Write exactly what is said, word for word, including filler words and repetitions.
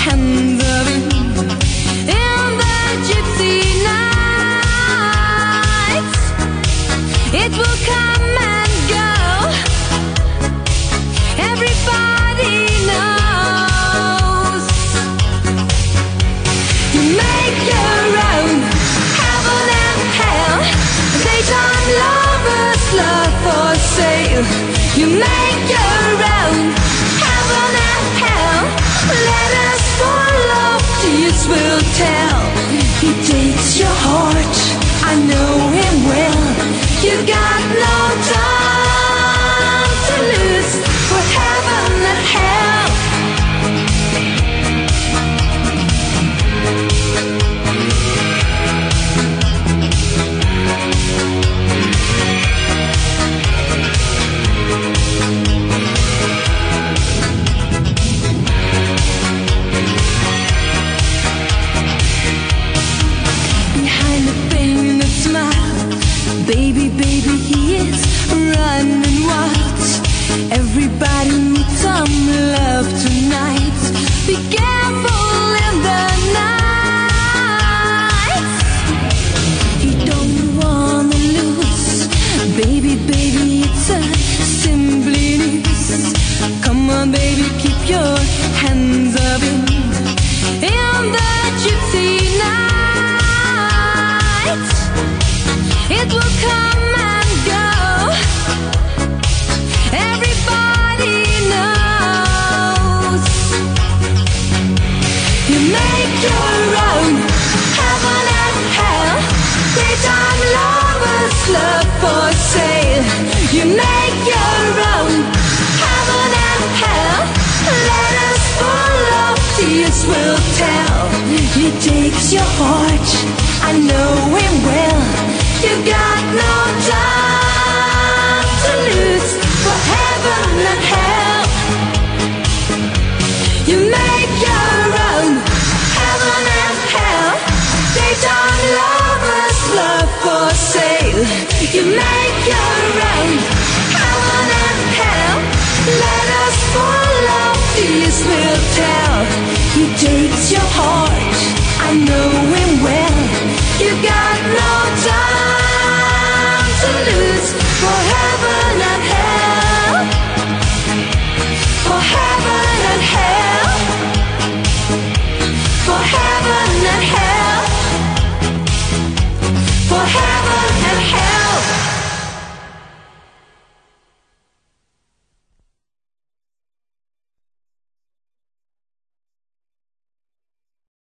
hands of him in the gypsy nights. It will come and go. Everybody knows. You make your own heaven and hell. Daytime lovers, love for sale. You make your own heaven and hell. Let us follow, tears will tell. He takes your heart, I know him well. You got no time to lose for heaven and hell. Behind the painted smile, baby, baby, he is running wild. Everybody needs some love tonight. Be careful in the night. He don't wanna lose. Baby, baby, it's a simply news. Come on, baby, keep your hands up in, in the gypsy night. It will come and go. Everybody knows. You make your own heaven and hell. Daytime lovers, love for sale. You make your own heaven and hell. Let us follow, tears will tell. He takes your heart, I know him well. You got no time to lose for heaven and hell. You make your own heaven and hell. Daytime lovers, love for sale. You make your own heaven and hell. Let us follow, tears will tell. He takes your heart, I know him well. You got no time to lose for heaven and hell. For heaven and hell. For heaven and hell. For heaven and hell.